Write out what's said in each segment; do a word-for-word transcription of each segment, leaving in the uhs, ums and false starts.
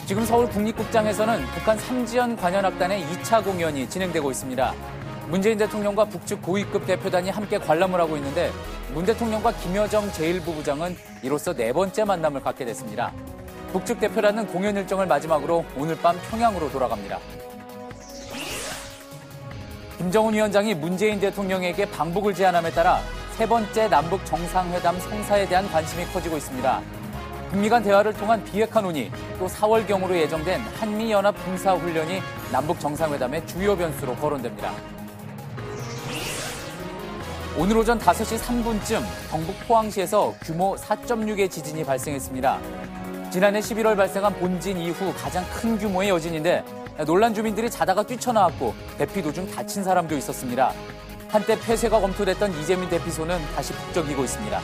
지금 서울 국립극장에서는 북한 삼지연 관현악단의 이 차 공연이 진행되고 있습니다. 문재인 대통령과 북측 고위급 대표단이 함께 관람을 하고 있는데 문 대통령과 김여정 제일 부부장은 이로써 네 번째 만남을 갖게 됐습니다. 북측 대표단은 공연 일정을 마지막으로 오늘 밤 평양으로 돌아갑니다. 김정은 위원장이 문재인 대통령에게 방북을 제안함에 따라 세 번째 남북 정상회담 성사에 대한 관심이 커지고 있습니다. 북미 간 대화를 통한 비핵화 논의, 또 사월경으로 예정된 한미연합 군사훈련이 남북 정상회담의 주요 변수로 거론됩니다. 오늘 오전 다섯 시 삼 분쯤 경북 포항시에서 규모 사 점 육의 지진이 발생했습니다. 지난해 십일월 발생한 본진 이후 가장 큰 규모의 여진인데 놀란 주민들이 자다가 뛰쳐나왔고 대피 도중 다친 사람도 있었습니다. 한때 폐쇄가 검토됐던 이재민 대피소는 다시 북적이고 있습니다.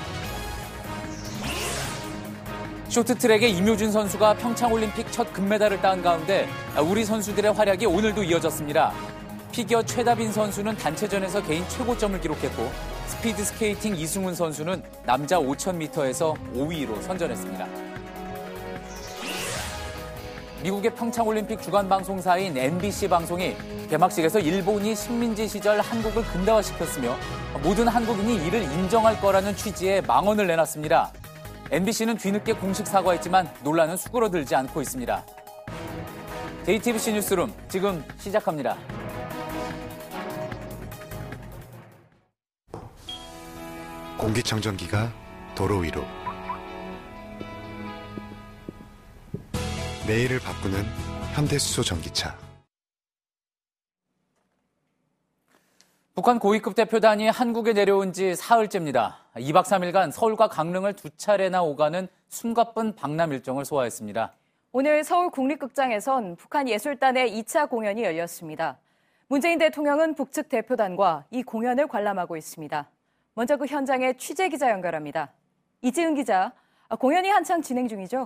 쇼트트랙의 임효준 선수가 평창올림픽 첫 금메달을 따은 가운데 우리 선수들의 활약이 오늘도 이어졌습니다. 피겨 최다빈 선수는 단체전에서 개인 최고점을 기록했고 스피드 스케이팅 이승훈 선수는 남자 오천 미터에서 오 위로 선전했습니다. 미국의 평창올림픽 주간 방송사인 엠비씨 방송이 개막식에서 일본이 식민지 시절 한국을 근대화시켰으며 모든 한국인이 이를 인정할 거라는 취지의 망언을 내놨습니다. 엠비씨는 뒤늦게 공식 사과했지만 논란은 수그러들지 않고 있습니다. 제이티비씨 뉴스룸 지금 시작합니다. 공기청정기가 도로 위로 내일을 바꾸는 현대수소 전기차. 북한 고위급 대표단이 한국에 내려온 지 사흘째입니다. 이 박 삼 일간 서울과 강릉을 두 차례나 오가는 숨가쁜 방남 일정을 소화했습니다. 오늘 서울 국립극장에선 북한 예술단의 이 차 공연이 열렸습니다. 문재인 대통령은 북측 대표단과 이 공연을 관람하고 있습니다. 먼저 그 현장에 취재 기자 연결합니다. 이지은 기자, 공연이 한창 진행 중이죠?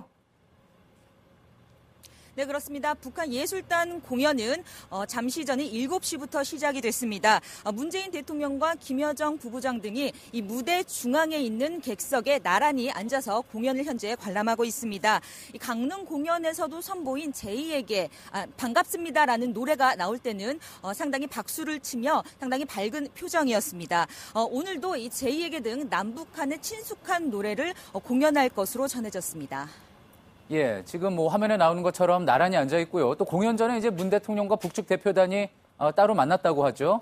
네, 그렇습니다. 북한 예술단 공연은 어, 잠시 전에 일곱 시부터 시작이 됐습니다. 어, 문재인 대통령과 김여정 부부장 등이 이 무대 중앙에 있는 객석에 나란히 앉아서 공연을 현재 관람하고 있습니다. 이 강릉 공연에서도 선보인 제이에게 아, 반갑습니다라는 노래가 나올 때는 어, 상당히 박수를 치며 상당히 밝은 표정이었습니다. 어, 오늘도 이 제이에게 등 남북한의 친숙한 노래를 어, 공연할 것으로 전해졌습니다. 예, 지금 뭐 화면에 나오는 것처럼 나란히 앉아 있고요. 또 공연 전에 이제 문 대통령과 북측 대표단이 어, 따로 만났다고 하죠.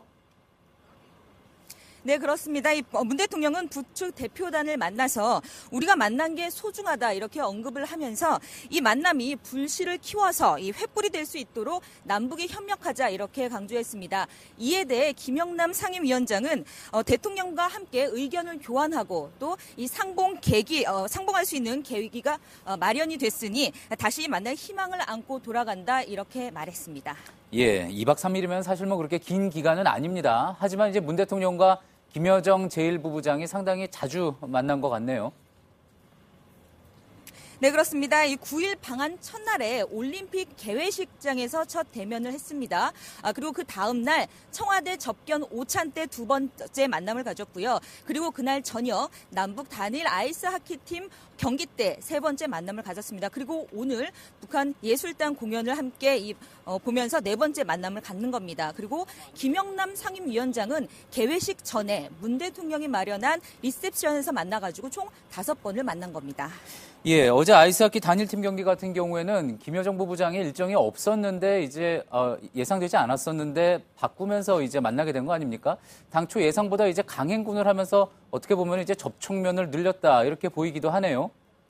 네, 그렇습니다. 이 문 대통령은 북측 대표단을 만나서 우리가 만난 게 소중하다 이렇게 언급을 하면서 이 만남이 불씨를 키워서 이 횃불이 될 수 있도록 남북이 협력하자 이렇게 강조했습니다. 이에 대해 김영남 상임위원장은 어, 대통령과 함께 의견을 교환하고 또 이 상봉 계기 어, 상봉할 수 있는 계기가 어, 마련이 됐으니 다시 만날 희망을 안고 돌아간다 이렇게 말했습니다. 예, 이 박 삼 일이면 사실 뭐 그렇게 긴 기간은 아닙니다. 하지만 이제 문 대통령과 김여정 제일 부부장이 상당히 자주 만난 것 같네요. 네, 그렇습니다. 이 구 일 방한 첫날에 올림픽 개회식장에서 첫 대면을 했습니다. 아, 그리고 그 다음 날 청와대 접견 오찬 때 두 번째 만남을 가졌고요. 그리고 그날 저녁 남북 단일 아이스 하키팀 경기 때 세 번째 만남을 가졌습니다. 그리고 오늘 북한 예술단 공연을 함께 이, 어, 보면서 네 번째 만남을 갖는 겁니다. 그리고 김영남 상임위원장은 개회식 전에 문 대통령이 마련한 리셉션에서 만나가지고 총 다섯 번을 만난 겁니다. 예, 어제 아이스하키 단일팀 경기 같은 경우에는 김여정 부부장의 일정이 없었는데 이제 어, 예상되지 않았었는데 바꾸면서 이제 만나게 된 거 아닙니까? 당초 예상보다 이제 강행군을 하면서 어떻게 보면 이제 접촉면을 늘렸다 이렇게 보이기도 하네요.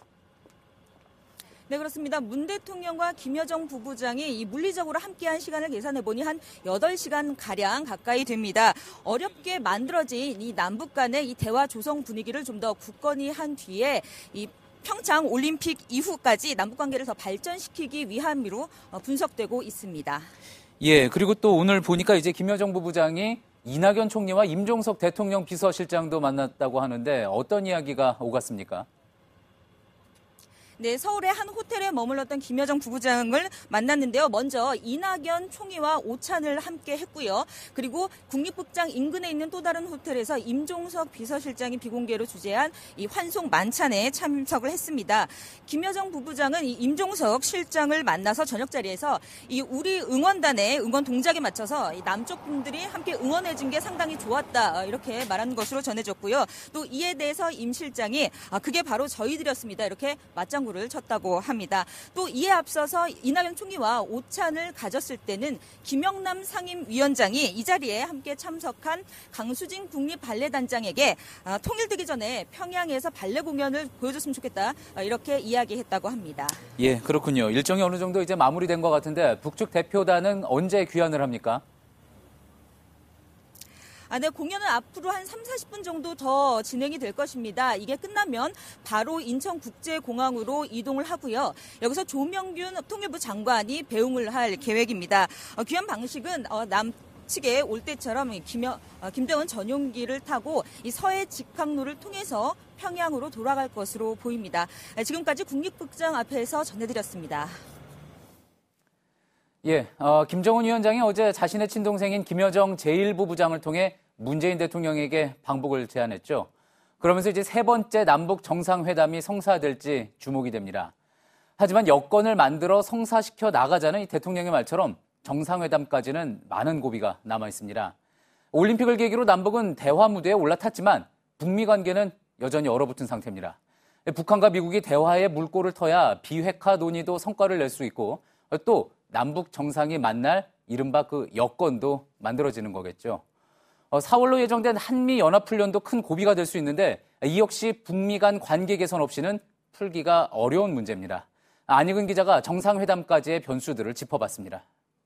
네, 그렇습니다. 문 대통령과 김여정 부부장이 이 물리적으로 함께한 시간을 계산해보니 한 여덟 시간가량 가까이 됩니다. 어렵게 만들어진 이 남북 간의 이 대화 조성 분위기를 좀 더 굳건히 한 뒤에 이 평창 올림픽 이후까지 남북 관계를 더 발전시키기 위함으로 분석되고 있습니다. 예, 그리고 또 오늘 보니까 이제 김여정 부부장이 이낙연 총리와 임종석 대통령 비서실장도 만났다고 하는데 어떤 이야기가 오갔습니까? 네, 서울의 한 호텔에 머물렀던 김여정 부부장을 만났는데요. 먼저 이낙연 총리와 오찬을 함께 했고요. 그리고 국립극장 인근에 있는 또 다른 호텔에서 임종석 비서실장이 비공개로 주재한 이 환송 만찬에 참석을 했습니다. 김여정 부부장은 이 임종석 실장을 만나서 저녁 자리에서 이 우리 응원단의 응원 동작에 맞춰서 이 남쪽 분들이 함께 응원해준 게 상당히 좋았다, 이렇게 말한 것으로 전해졌고요. 또 이에 대해서 임 실장이 아, 그게 바로 저희들이었습니다, 이렇게 맞장구 를 쳤다고 합니다. 또 이에 앞서서 이낙연 총리와 오찬을 가졌을 때는 김영남 상임위원장이 이 자리에 함께 참석한 강수진 국립발레단장에게 아, 통일되기 전에 평양에서 발레 공연을 보여줬으면 좋겠다, 아, 이렇게 이야기했다고 합니다. 예, 그렇군요. 일정이 어느 정도 이제 마무리된 것 같은데 북측 대표단은 언제 귀환을 합니까? 아, 네, 공연은 앞으로 한 삼, 사십 분 정도 더 진행이 될 것입니다. 이게 끝나면 바로 인천국제공항으로 이동을 하고요. 여기서 조명균 통일부 장관이 배웅을 할 계획입니다. 어, 귀환 방식은 어, 남 측에 올 때처럼 김여, 어, 김대원 전용기를 타고 이 서해 직항로를 통해서 평양으로 돌아갈 것으로 보입니다. 지금까지 국립극장 앞에서 전해드렸습니다. 예, 어, 김정은 위원장이 어제 자신의 친동생인 김여정 제일 부부장을 통해 문재인 대통령에게 방북을 제안했죠. 그러면서 이제 세 번째 남북 정상회담이 성사될지 주목이 됩니다. 하지만 여건을 만들어 성사시켜 나가자는 이 대통령의 말처럼 정상회담까지는 많은 고비가 남아 있습니다. 올림픽을 계기로 남북은 대화 무대에 올라탔지만 북미 관계는 여전히 얼어붙은 상태입니다. 북한과 미국이 대화의 물꼬를 터야 비핵화 논의도 성과를 낼 수 있고 또 남북 정상이 만날 이른바 그 여건도 만들어지는 거겠죠. 사월로 예정된 한미연합훈련도 큰 고비가 될 수 있는데 이 역시 북미 간 관계 개선 없이는 풀기가 어려운 문제입니다. 안익은 기자가 정상회담까지의 변수들을 짚어봤습니다.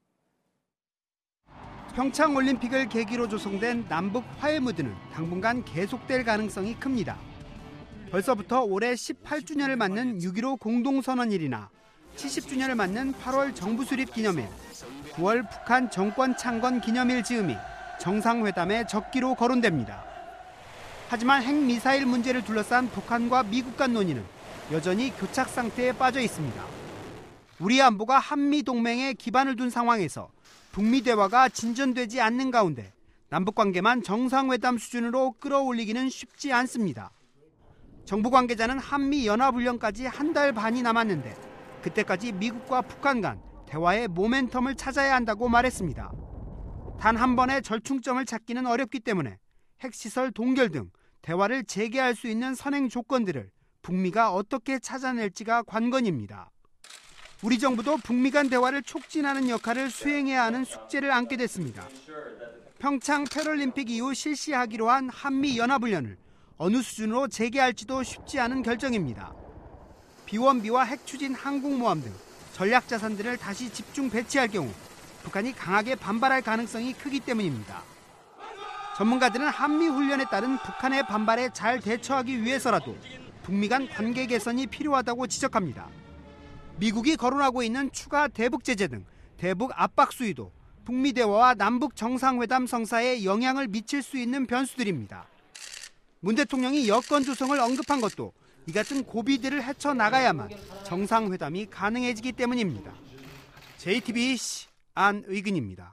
평창올림픽을 계기로 조성된 남북 화해 무드는 당분간 계속될 가능성이 큽니다. 벌써부터 올해 십팔 주년을 맞는 육점일오 공동선언일이나 칠십 주년을 맞는 팔월 정부 수립 기념일, 구월 북한 정권 창건 기념일 즈음이 정상회담의 적기로 거론됩니다. 하지만 핵미사일 문제를 둘러싼 북한과 미국 간 논의는 여전히 교착 상태에 빠져 있습니다. 우리 안보가 한미 동맹에 기반을 둔 상황에서 북미 대화가 진전되지 않는 가운데 남북 관계만 정상회담 수준으로 끌어올리기는 쉽지 않습니다. 정부 관계자는 한미 연합훈련까지 한 달 반이 남았는데 그때까지 미국과 북한 간 대화의 모멘텀을 찾아야 한다고 말했습니다. 단 한 번의 절충점을 찾기는 어렵기 때문에 핵시설 동결 등 대화를 재개할 수 있는 선행 조건들을 북미가 어떻게 찾아낼지가 관건입니다. 우리 정부도 북미 간 대화를 촉진하는 역할을 수행해야 하는 숙제를 안게 됐습니다. 평창 패럴림픽 이후 실시하기로 한 한미 연합훈련을 어느 수준으로 재개할지도 쉽지 않은 결정입니다. 비원비와 핵추진 항공모함 등 전략 자산들을 다시 집중 배치할 경우 북한이 강하게 반발할 가능성이 크기 때문입니다. 전문가들은 한미 훈련에 따른 북한의 반발에 잘 대처하기 위해서라도 북미 간 관계 개선이 필요하다고 지적합니다. 미국이 거론하고 있는 추가 대북 제재 등 대북 압박 수위도 북미 대화와 남북 정상회담 성사에 영향을 미칠 수 있는 변수들입니다. 문 대통령이 여건 조성을 언급한 것도 이 같은 고비들을 헤쳐나가야만 정상회담이 가능해지기 때문입니다. 제이티비씨 안의근입니다.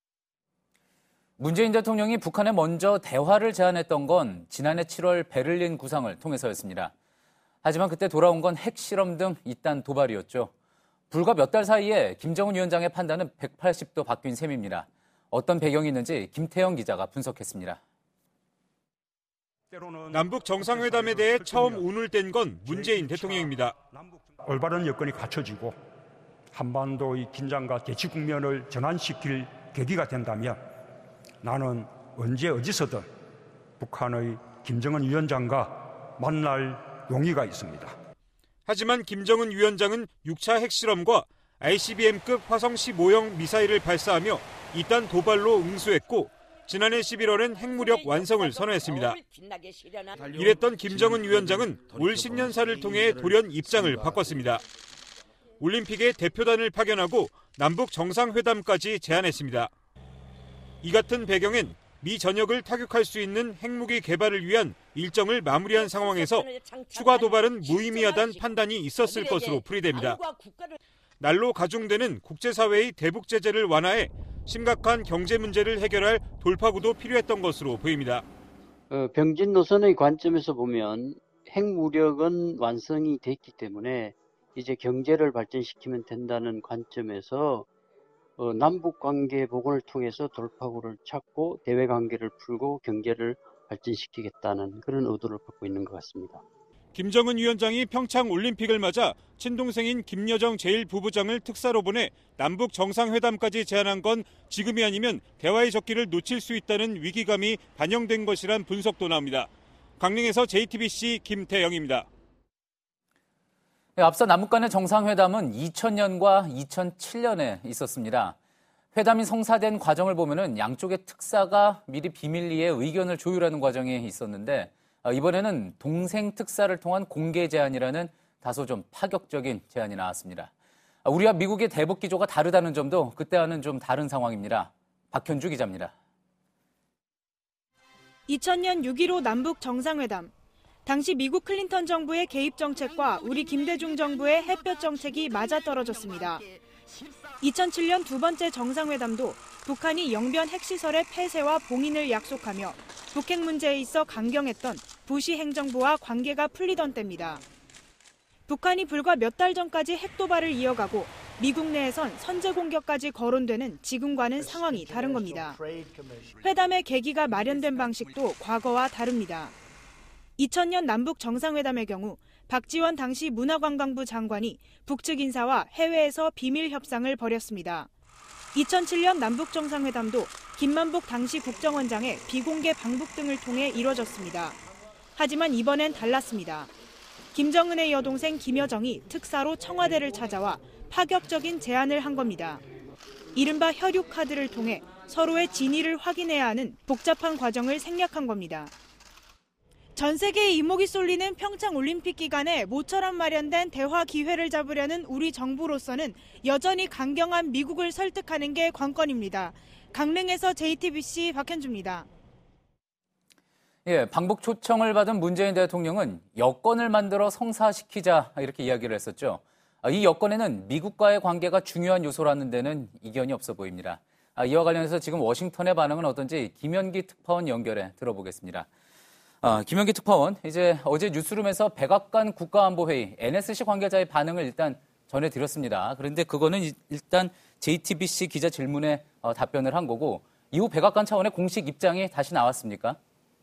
문재인 대통령이 북한에 먼저 대화를 제안했던 건 지난해 칠월 베를린 구상을 통해서였습니다. 하지만 그때 돌아온 건 핵실험 등 이딴 도발이었죠. 불과 몇 달 사이에 김정은 위원장의 판단은 백팔십 도 바뀐 셈입니다. 어떤 배경이 있는지 김태형 기자가 분석했습니다. 남북 정상회담에 대해 처음 운을 뗀 건 문재인 대통령입니다. 올바른 여건이 갖춰지고 한반도의 긴장과 대치 국면을 전환시킬 계기가 된다면 나는 언제 어디서든 북한의 김정은 위원장과 만날 용의가 있습니다. 하지만 김정은 위원장은 육 차 핵실험과 아이씨비엠급 화성시 모형 미사일을 발사하며 이딴 도발로 응수했고 지난해 십일월엔 핵무력 완성을 선언했습니다. 이랬던 김정은 위원장은 올 신년사를 통해 돌연 입장을 바꿨습니다. 올림픽에 대표단을 파견하고 남북 정상회담까지 제안했습니다. 이 같은 배경엔 미 전역을 타격할 수 있는 핵무기 개발을 위한 일정을 마무리한 상황에서 추가 도발은 무의미하다는 판단이 있었을 것으로 풀이됩니다. 날로 가중되는 국제사회의 대북 제재를 완화해 심각한 경제 문제를 해결할 돌파구도 필요했던 것으로 보입니다. 어, 병진 노선의 관점에서 보면 핵무력은 완성이 됐기 때문에 이제 경제를 발전시키면 된다는 관점에서 어, 남북관계 복원을 통해서 돌파구를 찾고 대외관계를 풀고 경제를 발전시키겠다는 그런 의도를 갖고 있는 것 같습니다. 김정은 위원장이 평창 올림픽을 맞아 친동생인 김여정 제일 부부장을 특사로 보내 남북 정상회담까지 제안한 건 지금이 아니면 대화의 적기를 놓칠 수 있다는 위기감이 반영된 것이란 분석도 나옵니다. 강릉에서 제이티비씨 김태영입니다. 네, 앞서 남북 간의 정상회담은 이천 년과 이천칠 년에 있었습니다. 회담이 성사된 과정을 보면은 양쪽의 특사가 미리 비밀리에 의견을 조율하는 과정이 있었는데 이번에는 동생 특사를 통한 공개 제안이라는 다소 좀 파격적인 제안이 나왔습니다. 우리와 미국의 대북 기조가 다르다는 점도 그때와는 좀 다른 상황입니다. 박현주 기자입니다. 이천 년 육 일오 남북 정상회담. 당시 미국 클린턴 정부의 개입 정책과 우리 김대중 정부의 햇볕 정책이 맞아떨어졌습니다. 이천칠 년 두 번째 정상회담도 북한이 영변 핵시설의 폐쇄와 봉인을 약속하며 북핵 문제에 있어 강경했던 부시 행정부와 관계가 풀리던 때입니다. 북한이 불과 몇 달 전까지 핵도발을 이어가고 미국 내에선 선제 공격까지 거론되는 지금과는 상황이 다른 겁니다. 회담의 계기가 마련된 방식도 과거와 다릅니다. 이천 년 남북 정상회담의 경우 박지원 당시 문화관광부 장관이 북측 인사와 해외에서 비밀 협상을 벌였습니다. 이천칠 년 남북 정상회담도 김만복 당시 국정원장의 비공개 방북 등을 통해 이뤄졌습니다. 하지만 이번엔 달랐습니다. 김정은의 여동생 김여정이 특사로 청와대를 찾아와 파격적인 제안을 한 겁니다. 이른바 혈육 카드를 통해 서로의 진위를 확인해야 하는 복잡한 과정을 생략한 겁니다. 전 세계의 이목이 쏠리는 평창 올림픽 기간에 모처럼 마련된 대화 기회를 잡으려는 우리 정부로서는 여전히 강경한 미국을 설득하는 게 관건입니다. 강릉에서 제이티비씨 박현주입니다. 예, 방북 초청을 받은 문재인 대통령은 여건을 만들어 성사시키자 이렇게 이야기를 했었죠. 이 여건에는 미국과의 관계가 중요한 요소라는 데는 이견이 없어 보입니다. 이와 관련해서 지금 워싱턴의 반응은 어떤지 김현기 특파원 연결해 들어보겠습니다. 아, 김현기 특파원, 이제 어제 뉴스룸에서 백악관 국가안보회의 엔에스씨 관계자의 반응을 일단 전해드렸습니다. 그런데 그거는 일단 제이티비씨 기자 질문에 어, 답변을 한 거고 이후 백악관 차원의 공식 입장이 다시 나왔습니까?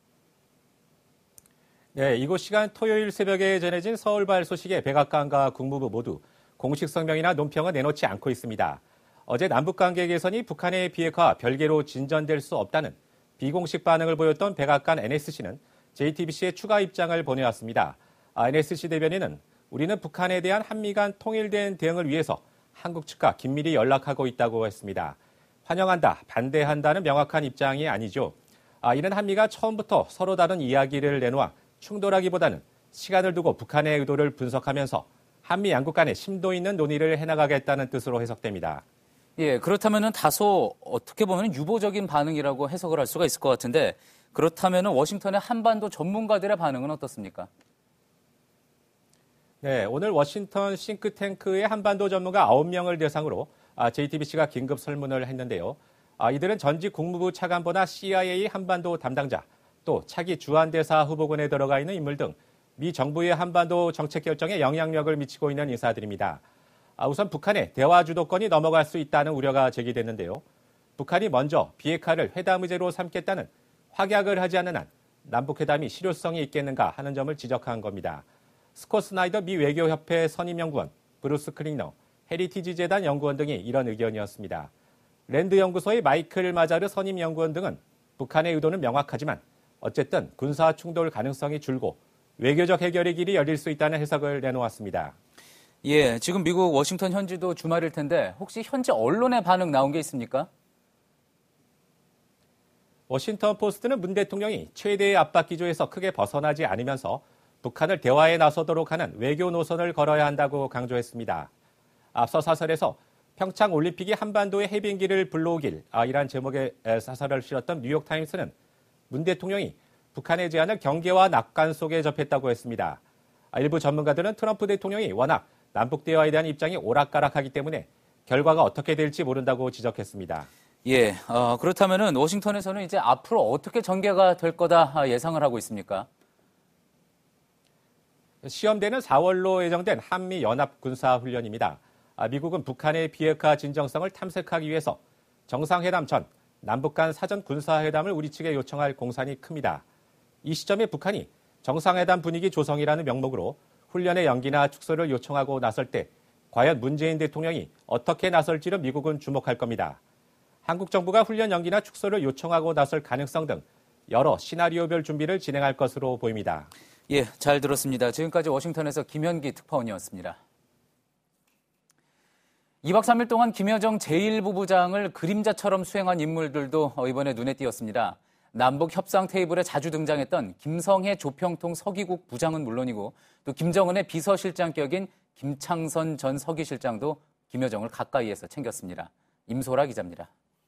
네, 이곳 시간 토요일 새벽에 전해진 서울발 소식에 백악관과 국무부 모두 공식 성명이나 논평은 내놓지 않고 있습니다. 어제 남북관계 개선이 북한의 비핵화와 별개로 진전될 수 없다는 비공식 반응을 보였던 백악관 엔에스씨는 제이티비씨의 추가 입장을 보내왔습니다. 엔에스씨 대변인은 우리는 북한에 대한 한미 간 통일된 대응을 위해서 한국 측과 긴밀히 연락하고 있다고 했습니다. 환영한다, 반대한다는 명확한 입장이 아니죠. 이는 한미가 처음부터 서로 다른 이야기를 내놓아 충돌하기보다는 시간을 두고 북한의 의도를 분석하면서 한미 양국 간의 심도 있는 논의를 해나가겠다는 뜻으로 해석됩니다. 예, 그렇다면 다소 어떻게 보면 유보적인 반응이라고 해석을 할 수가 있을 것 같은데 그렇다면 워싱턴의 한반도 전문가들의 반응은 어떻습니까? 네, 오늘 워싱턴 싱크탱크의 한반도 전문가 아홉 명을 대상으로 제이티비씨가 긴급 설문을 했는데요. 이들은 전직 국무부 차관보나 씨아이에이 한반도 담당자, 또 차기 주한대사 후보군에 들어가 있는 인물 등 미 정부의 한반도 정책 결정에 영향력을 미치고 있는 인사들입니다. 우선 북한의 대화 주도권이 넘어갈 수 있다는 우려가 제기됐는데요. 북한이 먼저 비핵화를 회담 의제로 삼겠다는 확약을 하지 않는 한 남북회담이 실효성이 있겠는가 하는 점을 지적한 겁니다. 스콧 스나이더 미 외교협회 선임연구원, 브루스 클리너, 헤리티지 재단 연구원 등이 이런 의견이었습니다. 랜드 연구소의 마이클 마자르 선임연구원 등은 북한의 의도는 명확하지만 어쨌든 군사 충돌 가능성이 줄고 외교적 해결의 길이 열릴 수 있다는 해석을 내놓았습니다. 예, 지금 미국 워싱턴 현지도 주말일 텐데 혹시 현지 언론의 반응 나온 게 있습니까? 워싱턴 포스트는 문 대통령이 최대의 압박 기조에서 크게 벗어나지 않으면서 북한을 대화에 나서도록 하는 외교 노선을 걸어야 한다고 강조했습니다. 앞서 사설에서 평창 올림픽이 한반도의 해빙기를 불러오길 아, 이란 제목의 사설을 실었던 뉴욕타임스는 문 대통령이 북한의 제안을 경계와 낙관 속에 접했다고 했습니다. 아, 일부 전문가들은 트럼프 대통령이 워낙 남북 대화에 대한 입장이 오락가락하기 때문에 결과가 어떻게 될지 모른다고 지적했습니다. 예, 어, 그렇다면은 워싱턴에서는 이제 앞으로 어떻게 전개가 될 거다 예상을 하고 있습니까? 시험대는 사월로 예정된 한미 연합 군사 훈련입니다. 아, 미국은 북한의 비핵화 진정성을 탐색하기 위해서 정상회담 전 남북 간 사전 군사회담을 우리 측에 요청할 공산이 큽니다. 이 시점에 북한이 정상회담 분위기 조성이라는 명목으로 훈련의 연기나 축소를 요청하고 나설 때 과연 문재인 대통령이 어떻게 나설지를 미국은 주목할 겁니다. 한국 정부가 훈련 연기나 축소를 요청하고 나설 가능성 등 여러 시나리오별 준비를 진행할 것으로 보입니다. 예, 잘 들었습니다. 지금까지 워싱턴에서 김현기 특파원이었습니다. 이 박 삼 일 동안 김여정 제일 부부장을 그림자처럼 수행한 인물들도 이번에 눈에 띄었습니다. 남북 협상 테이블에 자주 등장했던 김성해 조평통 서기국 부장은 물론이고 또 김정은의 비서실장격인 김창선 전 서기실장도 김여정을 가까이에서 챙겼습니다. 임소라 기자입니다.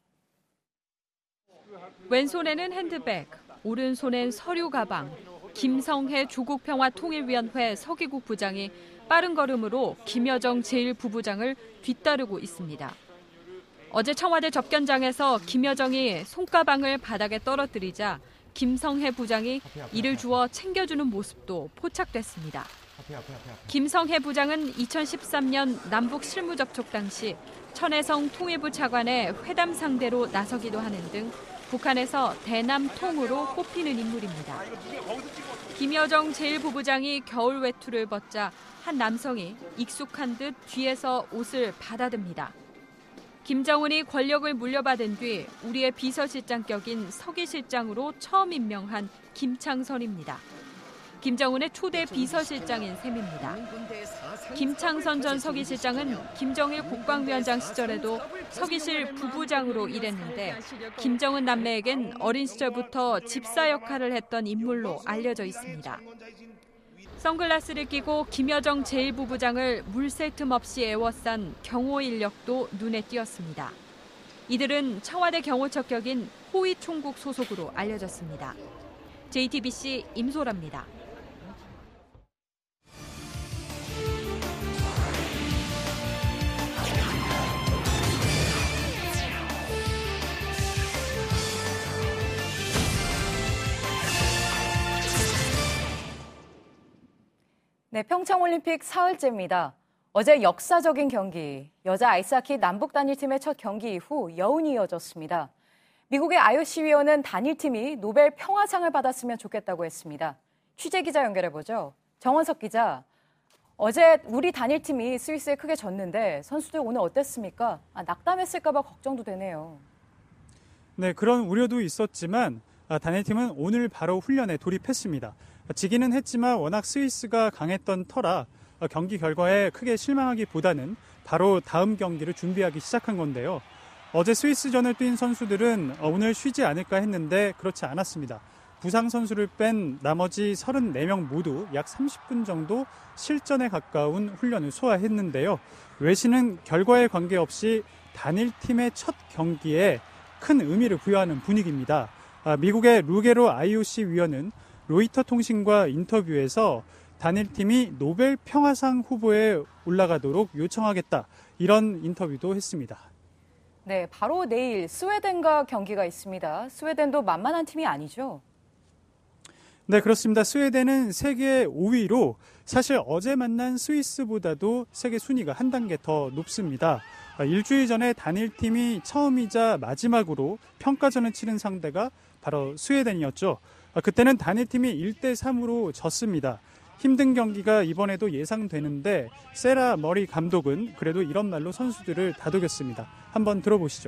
왼손에는 핸드백, 오른손엔 서류 가방. 김성해 조국평화통일위원회 서기국 부장이 빠른 걸음으로 김여정 제일 부부장을 뒤따르고 있습니다. 어제 청와대 접견장에서 김여정이 손가방을 바닥에 떨어뜨리자 김성해 부장이 이를 주어 챙겨주는 모습도 포착됐습니다. 김성해 부장은 이천십삼 년 남북 실무 접촉 당시 천혜성 통일부 차관의 회담 상대로 나서기도 하는 등 북한에서 대남통으로 꼽히는 인물입니다. 김여정 제일 부부장이 겨울 외투를 벗자 한 남성이 익숙한 듯 뒤에서 옷을 받아듭니다. 김정은이 권력을 물려받은 뒤 우리의 비서실장격인 서기실장으로 처음 임명한 김창선입니다. 김정은의 초대 비서실장인 셈입니다. 김창선 전 서기실장은 김정일 국방위원장 시절에도 서기실 부부장으로 일했는데 김정은 남매에겐 어린 시절부터 집사 역할을 했던 인물로 알려져 있습니다. 선글라스를 끼고 김여정 제일 부부장을 물샐 틈 없이 애워싼 경호 인력도 눈에 띄었습니다. 이들은 청와대 경호처격인 호위총국 소속으로 알려졌습니다. 제이티비씨 임소라입니다. 네, 평창올림픽 사흘째입니다. 어제 역사적인 경기, 여자 아이스하키 남북 단일팀의 첫 경기 이후 여운이 이어졌습니다. 미국의 아이오씨 위원은 단일팀이 노벨 평화상을 받았으면 좋겠다고 했습니다. 취재기자 연결해보죠. 정원석 기자, 어제 우리 단일팀이 스위스에 크게 졌는데 선수들 오늘 어땠습니까? 아, 낙담했을까 봐 걱정도 되네요. 네, 그런 우려도 있었지만 단일팀은 오늘 바로 훈련에 돌입했습니다. 지기는 했지만 워낙 스위스가 강했던 터라 경기 결과에 크게 실망하기보다는 바로 다음 경기를 준비하기 시작한 건데요. 어제 스위스전을 뛴 선수들은 오늘 쉬지 않을까 했는데 그렇지 않았습니다. 부상 선수를 뺀 나머지 서른네 명 모두 약 삼십 분 정도 실전에 가까운 훈련을 소화했는데요. 외신은 결과에 관계없이 단일팀의 첫 경기에 큰 의미를 부여하는 분위기입니다. 미국의 루게로 아이오씨 위원은 로이터 통신과 인터뷰에서 단일팀이 노벨 평화상 후보에 올라가도록 요청하겠다, 이런 인터뷰도 했습니다. 네, 바로 내일 스웨덴과 경기가 있습니다. 스웨덴도 만만한 팀이 아니죠? 네, 그렇습니다. 스웨덴은 세계 오 위로 사실 어제 만난 스위스보다도 세계 순위가 한 단계 더 높습니다. 일주일 전에 단일팀이 처음이자 마지막으로 평가전을 치른 상대가 바로 스웨덴이었죠. 그때는 단일팀이 일 대 삼으로 졌습니다. 힘든 경기가 이번에도 예상되는데 세라 머리 감독은 그래도 이런 말로 선수들을 다독였습니다. 한번 들어보시죠.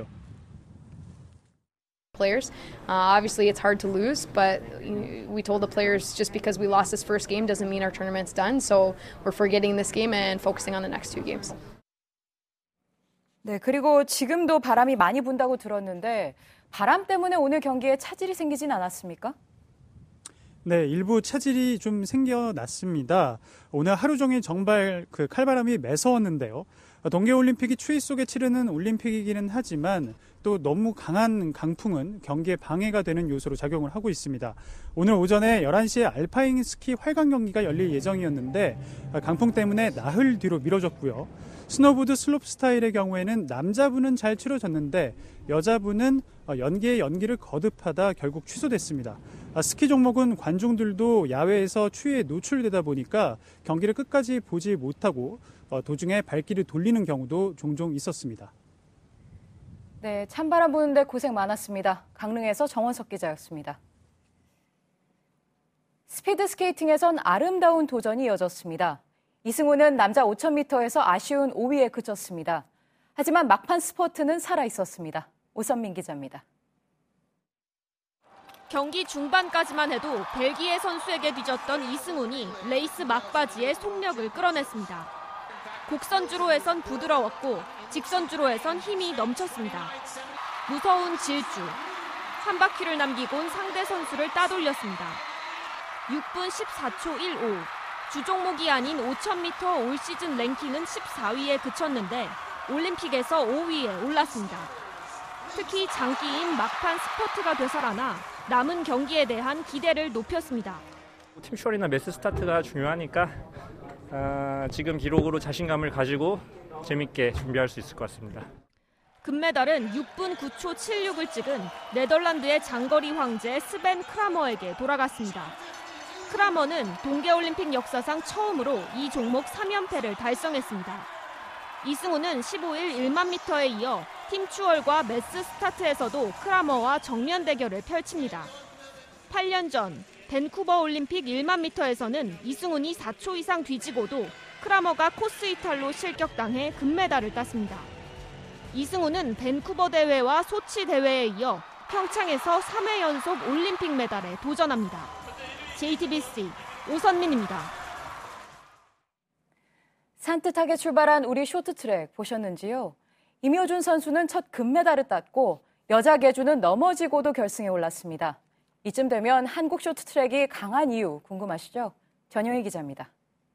Players. Uh, obviously, it's hard to lose, but we told the players just because we lost this first game doesn't mean our tournament's done. So we're forgetting this game and focusing on the next two games. 네, 그리고 지금도 바람이 많이 분다고 들었는데 바람 때문에 오늘 경기에 차질이 생기진 않았습니까? 네, 일부 차질이 좀 생겨났습니다. 오늘 하루 종일 정말 그 칼바람이 매서웠는데요. 동계올림픽이 추위 속에 치르는 올림픽이기는 하지만 또 너무 강한 강풍은 경기에 방해가 되는 요소로 작용을 하고 있습니다. 오늘 오전에 열한 시에 알파인 스키 활강 경기가 열릴 예정이었는데 강풍 때문에 나흘 뒤로 미뤄졌고요. 스노보드 슬롭 스타일의 경우에는 남자분은 잘 치러졌는데 여자분은 연기에 연기를 거듭하다 결국 취소됐습니다. 스키 종목은 관중들도 야외에서 추위에 노출되다 보니까 경기를 끝까지 보지 못하고 도중에 발길을 돌리는 경우도 종종 있었습니다. 네, 찬바람 부는데 고생 많았습니다. 강릉에서 정원석 기자였습니다. 스피드 스케이팅에선 아름다운 도전이 이어졌습니다. 이승우는 남자 오천 미터에서 아쉬운 오 위에 그쳤습니다. 하지만 막판 스퍼트는 살아있었습니다. 오선민 기자입니다. 경기 중반까지만 해도 벨기에 선수에게 뒤졌던 이승훈이 레이스 막바지에 속력을 끌어냈습니다. 곡선주로에선 부드러웠고 직선주로에선 힘이 넘쳤습니다. 무서운 질주. 한 바퀴를 남기곤 상대 선수를 따돌렸습니다. 육 분 십사 초 일오. 주종목이 아닌 오천 미터 올 시즌 랭킹은 십사 위에 그쳤는데 올림픽에서 오 위에 올랐습니다. 특히 장기인 막판 스퍼트가 되살아나 남은 경기에 대한 기대를 높였습니다. 팀쇼리나 매스 스타트가 중요하니까 어, 지금 기록으로 자신감을 가지고 재밌게 준비할 수 있을 것 같습니다. 금메달은 육 분 구 초 칠육을 찍은 네덜란드의 장거리 황제 스벤 크라머에게 돌아갔습니다. 크라머는 동계올림픽 역사상 처음으로 이 종목 삼 연패를 달성했습니다. 이승우는 십오 일 만 미터에 이어 팀 추월과 매스 스타트에서도 크라머와 정면 대결을 펼칩니다. 팔 년 전 밴쿠버 올림픽 만 미터에서는 이승훈이 사 초 이상 뒤지고도 크라머가 코스 이탈로 실격당해 금메달을 땄습니다. 이승훈은 밴쿠버 대회와 소치 대회에 이어 평창에서 삼 회 연속 올림픽 메달에 도전합니다. 제이티비씨 오선민입니다. 산뜻하게 출발한 우리 쇼트트랙 보셨는지요? 임효준 선수는 첫 금메달을 땄고 여자 계주는 넘어지고도 결승에 올랐습니다. 이쯤 되면 한국 쇼트트랙이 강한 이유 궁금하시죠? 전효희 기자입니다.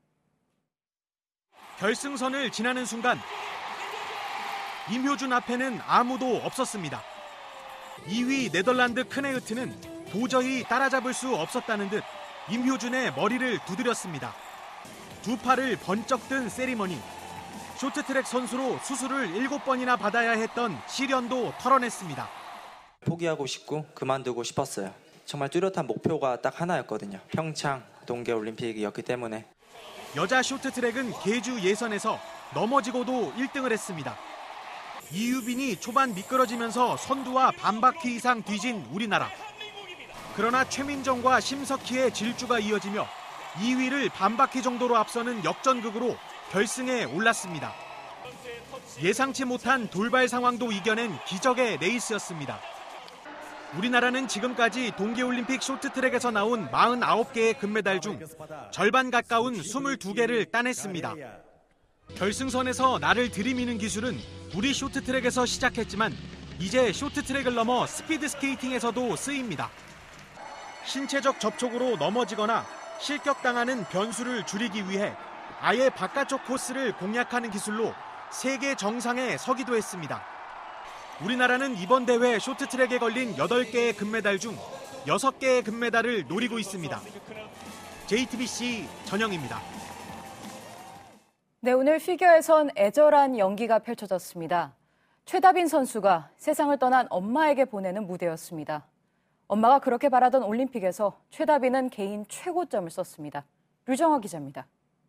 결승선을 지나는 순간 임효준 앞에는 아무도 없었습니다. 이 위 네덜란드 크네흐트는 도저히 따라잡을 수 없었다는 듯 임효준의 머리를 두드렸습니다. 두 팔을 번쩍 든 세리머니. 쇼트트랙 선수로 수술을 일곱 번이나 받아야 했던 시련도 털어냈습니다. 포기하고 싶고 그만두고 싶었어요. 정말 뚜렷한 목표가 딱 하나였거든요. 평창 동계올림픽이었기 때문에. 여자 쇼트트랙은 계주 예선에서 넘어지고도 일 등을 했습니다. 이유빈이 초반 미끄러지면서 선두와 반바퀴 이상 뒤진 우리나라. 그러나 최민정과 심석희의 질주가 이어지며 이 위를 반바퀴 정도로 앞서는 역전극으로 결승에 올랐습니다. 예상치 못한 돌발 상황도 이겨낸 기적의 레이스였습니다. 우리나라는 지금까지 동계올림픽 쇼트트랙에서 나온 사십구 개의 금메달 중 절반 가까운 이십이 개를 따냈습니다. 결승선에서 나를 들이미는 기술은 우리 쇼트트랙에서 시작했지만 이제 쇼트트랙을 넘어 스피드 스케이팅에서도 쓰입니다. 신체적 접촉으로 넘어지거나 실격당하는 변수를 줄이기 위해 아예 바깥쪽 코스를 공략하는 기술로 세계 정상에 서기도 했습니다. 우리나라는 이번 대회 쇼트트랙에 걸린 여덟 개의 금메달 중 여섯 개의 금메달을 노리고 있습니다. 제이티비씨 전영입니다. 네, 오늘 피겨에선 애절한 연기가 펼쳐졌습니다. 최다빈 선수가 세상을 떠난 엄마에게 보내는 무대였습니다. 엄마가 그렇게 바라던 올림픽에서 최다빈은 개인 최고점을 썼습니다. 류정화 기자입니다.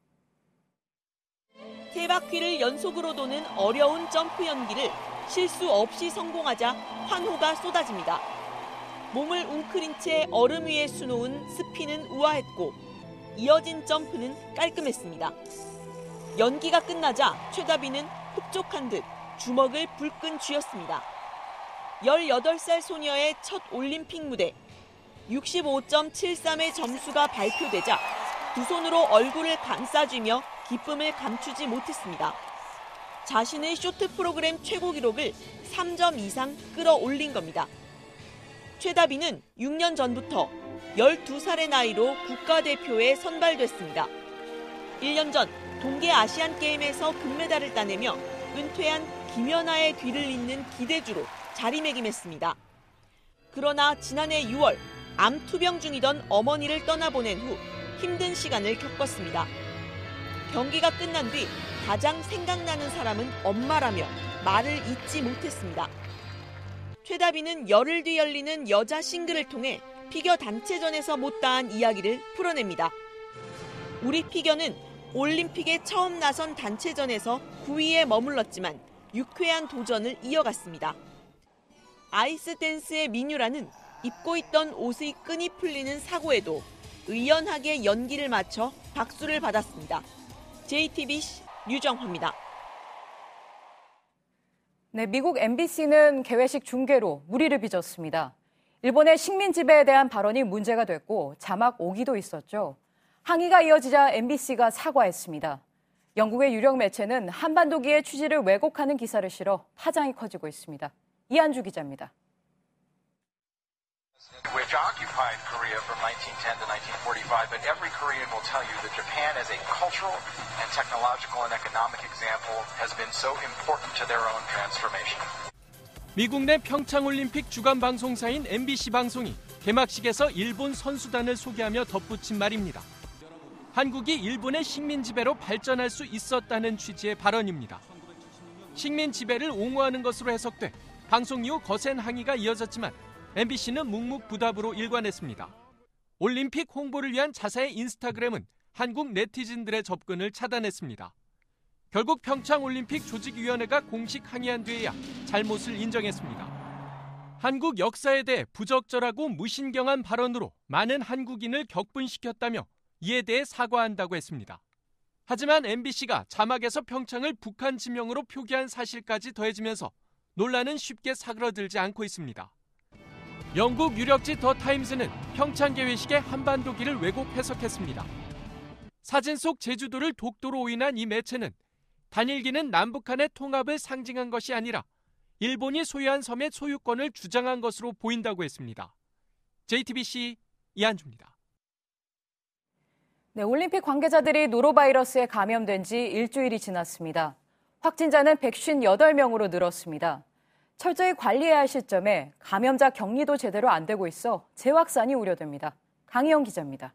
세 바퀴를 연속으로 도는 어려운 점프 연기를 실수 없이 성공하자 환호가 쏟아집니다. 몸을 웅크린 채 얼음 위에 수놓은 스피는 우아했고 이어진 점프는 깔끔했습니다. 연기가 끝나자 최다빈은 흡족한 듯 주먹을 불끈 쥐었습니다. 열여덟 살 소녀의 첫 올림픽 무대. 육십오 점 칠삼의 점수가 발표되자 두 손으로 얼굴을 감싸쥐며 기쁨을 감추지 못했습니다. 자신의 쇼트 프로그램 최고 기록을 삼 점 이상 끌어올린 겁니다. 최다빈은 육 년 전부터 열두 살의 나이로 국가대표에 선발됐습니다. 일 년 전 동계 아시안 게임에서 금메달을 따내며 은퇴한 김연아의 뒤를 잇는 기대주로 자리매김했습니다. 그러나 지난해 유월 암 투병 중이던 어머니를 떠나보낸 후 힘든 시간을 겪었습니다. 경기가 끝난 뒤 가장 생각나는 사람은 엄마라며 말을 잇지 못했습니다. 최다비는 열흘 뒤 열리는 여자 싱글을 통해 피겨 단체전에서 못다한 이야기를 풀어냅니다. 우리 피겨는 올림픽에 처음 나선 단체전에서 구 위에 머물렀지만 유쾌한 도전을 이어갔습니다. 아이스 댄스의 민유라는 입고 있던 옷의 끈이 풀리는 사고에도 의연하게 연기를 맞춰 박수를 받았습니다. 제이티비씨 류정화입니다. 네, 미국 엠비씨는 개회식 중계로 물의를 빚었습니다. 일본의 식민 지배에 대한 발언이 문제가 됐고 자막 오기도 있었죠. 항의가 이어지자 엠비씨가 사과했습니다. 영국의 유력 매체는 한반도기의 취지를 왜곡하는 기사를 실어 파장이 커지고 있습니다. 이한주 기자입니다. Which occupied Korea from nineteen ten to nineteen forty-five, but every Korean will tell you that Japan as a cultural and technological and economic example has been so important to their own transformation. 미국 내 평창올림픽 주간 방송사인 엠비씨 방송이 개막식에서 일본 선수단을 소개하며 덧붙인 말입니다. 한국이 일본의 식민 지배로 발전할 수 있었다는 취지의 발언입니다. 식민 지배를 옹호하는 것으로 해석돼 방송 이후 거센 항의가 이어졌지만 엠비씨는 묵묵부답으로 일관했습니다. 올림픽 홍보를 위한 자사의 인스타그램은 한국 네티즌들의 접근을 차단했습니다. 결국 평창올림픽 조직위원회가 공식 항의한 뒤에야 잘못을 인정했습니다. 한국 역사에 대해 부적절하고 무신경한 발언으로 많은 한국인을 격분시켰다며 이에 대해 사과한다고 했습니다. 하지만 엠비씨가 자막에서 평창을 북한 지명으로 표기한 사실까지 더해지면서 논란은 쉽게 사그러들지 않고 있습니다. 영국 유력지 더 타임스는 평창 개회식의 한반도기를 왜곡 해석했습니다. 사진 속 제주도를 독도로 오인한 이 매체는 단일기는 남북한의 통합을 상징한 것이 아니라 일본이 소유한 섬의 소유권을 주장한 것으로 보인다고 했습니다. 제이티비씨 이한주입니다. 네, 올림픽 관계자들이 노로바이러스에 감염된 지 일주일이 지났습니다. 확진자는 백오십팔 명으로 늘었습니다. 철저히 관리해야 할 시점에 감염자 격리도 제대로 안 되고 있어 재확산이 우려됩니다. 강희영 기자입니다.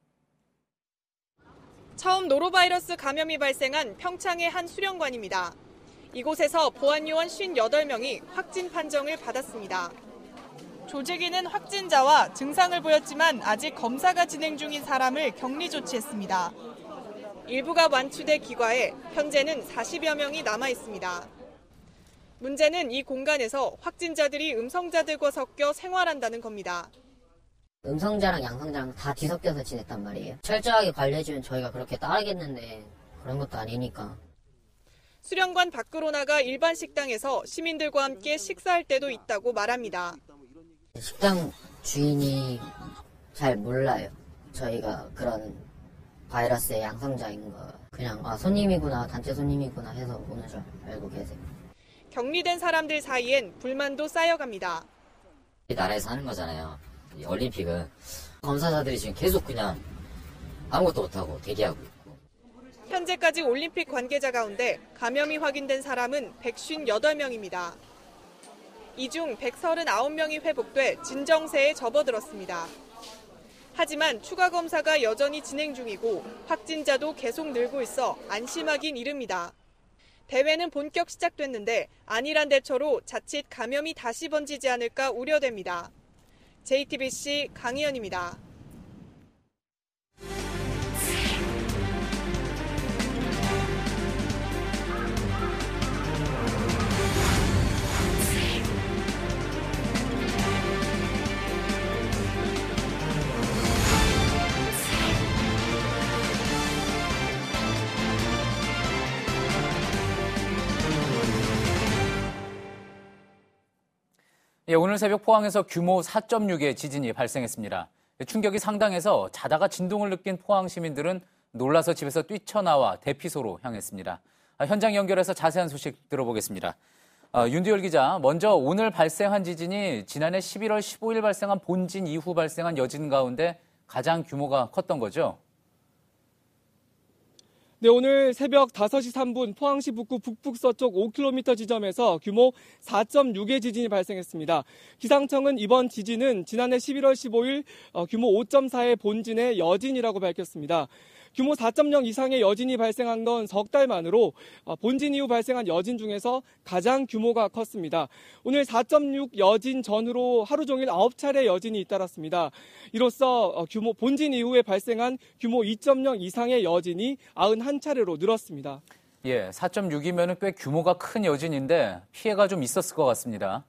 처음 노로바이러스 감염이 발생한 평창의 한 수련관입니다. 이곳에서 보안요원 오십팔 명이 확진 판정을 받았습니다. 조직위는 확진자와 증상을 보였지만 아직 검사가 진행 중인 사람을 격리 조치했습니다. 일부가 완치돼 기과에 현재는 사십여 명이 남아 있습니다. 문제는 이 공간에서 확진자들이 음성자들과 섞여 생활한다는 겁니다. 음성자랑 양성자랑 다 뒤섞여서 지냈단 말이에요. 철저하게 관리해주면 저희가 그렇게 따르겠는데 그런 것도 아니니까. 수련관 밖으로 나가 일반 식당에서 시민들과 함께 식사할 때도 있다고 말합니다. 식당 주인이 잘 몰라요. 저희가 그런 바이러스의 양성자인 거. 그냥 아 손님이구나, 단체 손님이구나 해서 오는 줄 알고 계세요. 격리된 사람들 사이엔 불만도 쌓여갑니다. 이 나라에서 하는 거잖아요. 이 올림픽은 검사자들이 지금 계속 그냥 아무것도 못하고 대기하고 있고. 현재까지 올림픽 관계자 가운데 감염이 확인된 사람은 백오십팔 명입니다. 이 중 백삼십구 명이 회복돼 진정세에 접어들었습니다. 하지만 추가 검사가 여전히 진행 중이고 확진자도 계속 늘고 있어 안심하긴 이릅니다. 대회는 본격 시작됐는데 안일한 대처로 자칫 감염이 다시 번지지 않을까 우려됩니다. 제이티비씨 강희연입니다. 예, 오늘 새벽 포항에서 규모 사 점 육의 지진이 발생했습니다. 충격이 상당해서 자다가 진동을 느낀 포항 시민들은 놀라서 집에서 뛰쳐나와 대피소로 향했습니다. 현장 연결해서 자세한 소식 들어보겠습니다. 아, 윤두열 기자, 먼저 오늘 발생한 지진이 지난해 십일월 십오일 발생한 본진 이후 발생한 여진 가운데 가장 규모가 컸던 거죠? 네, 오늘 새벽 다섯 시 삼 분 포항시 북구 북북서쪽 오 킬로미터 지점에서 규모 사 점 육의 지진이 발생했습니다. 기상청은 이번 지진은 지난해 십일월 십오일 규모 오 점 사의 본진의 여진이라고 밝혔습니다. 규모 사 점 영 이상의 여진이 발생한 건 석 달 만으로 본진 이후 발생한 여진 중에서 가장 규모가 컸습니다. 오늘 사 점 육 여진 전후로 하루 종일 아홉 차례 여진이 잇따랐습니다. 이로써 규모 본진 이후에 발생한 규모 이 점 영 이상의 여진이 구십일 차례로 늘었습니다. 예, 사 점 육이면 꽤 규모가 큰 여진인데 피해가 좀 있었을 것 같습니다.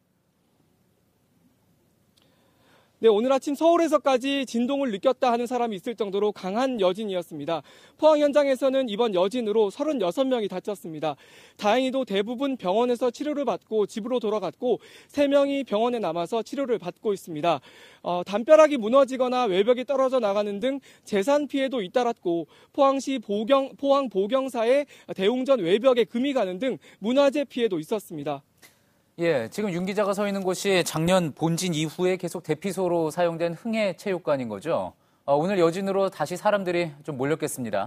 네, 오늘 아침 서울에서까지 진동을 느꼈다 하는 사람이 있을 정도로 강한 여진이었습니다. 포항 현장에서는 이번 여진으로 서른여섯 명이 다쳤습니다. 다행히도 대부분 병원에서 치료를 받고 집으로 돌아갔고 세 명이 병원에 남아서 치료를 받고 있습니다. 어, 담벼락이 무너지거나 외벽이 떨어져 나가는 등 재산 피해도 잇따랐고 포항시 보경, 포항 보경사의 대웅전 외벽에 금이 가는 등 문화재 피해도 있었습니다. 예, 지금 윤 기자가 서 있는 곳이 작년 본진 이후에 계속 대피소로 사용된 흥해체육관인 거죠. 어, 오늘 여진으로 다시 사람들이 좀 몰렸겠습니다.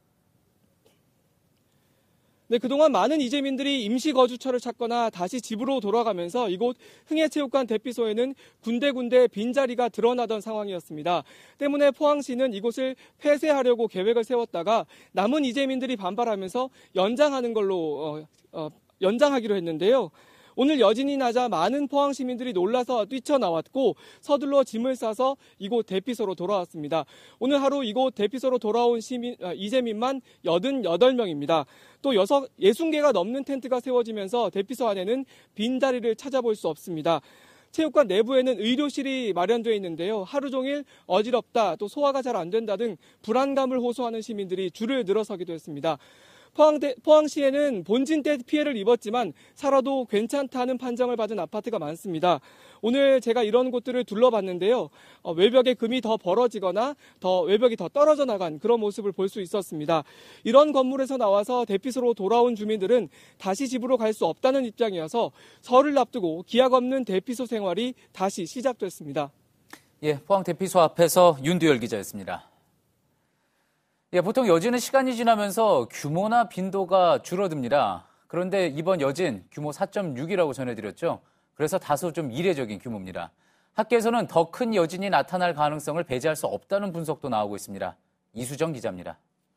네, 그동안 많은 이재민들이 임시 거주처를 찾거나 다시 집으로 돌아가면서 이곳 흥해체육관 대피소에는 군데군데 빈자리가 드러나던 상황이었습니다. 때문에 포항시는 이곳을 폐쇄하려고 계획을 세웠다가 남은 이재민들이 반발하면서 연장하는 걸로 어, 어, 연장하기로 했는데요. 오늘 여진이 나자 많은 포항 시민들이 놀라서 뛰쳐나왔고 서둘러 짐을 싸서 이곳 대피소로 돌아왔습니다. 오늘 하루 이곳 대피소로 돌아온 시민, 이재민만 팔십팔 명입니다. 또 육십 개가 넘는 텐트가 세워지면서 대피소 안에는 빈자리를 찾아볼 수 없습니다. 체육관 내부에는 의료실이 마련되어 있는데요. 하루 종일 어지럽다, 또 소화가 잘 안 된다 등 불안감을 호소하는 시민들이 줄을 늘어서기도 했습니다. 포항대, 포항시에는 본진 때 피해를 입었지만 살아도 괜찮다는 판정을 받은 아파트가 많습니다. 오늘 제가 이런 곳들을 둘러봤는데요. 어, 외벽에 금이 더 벌어지거나 더 외벽이 더 떨어져 나간 그런 모습을 볼 수 있었습니다. 이런 건물에서 나와서 대피소로 돌아온 주민들은 다시 집으로 갈 수 없다는 입장이어서 설을 앞두고 기약 없는 대피소 생활이 다시 시작됐습니다. 예, 포항 대피소 앞에서 윤두열 기자였습니다. 예, 보통 여진은 시간이 지나면서 규모나 빈도가 줄어듭니다. 그런데 이번 여진 규모 사 점 육이라고 전해드렸죠. 그래서 다소 좀 이례적인 규모입니다. 학계에서는 더 큰 여진이 나타날 가능성을 배제할 수 없다는 분석도 나오고 있습니다. 이수정 기자입니다.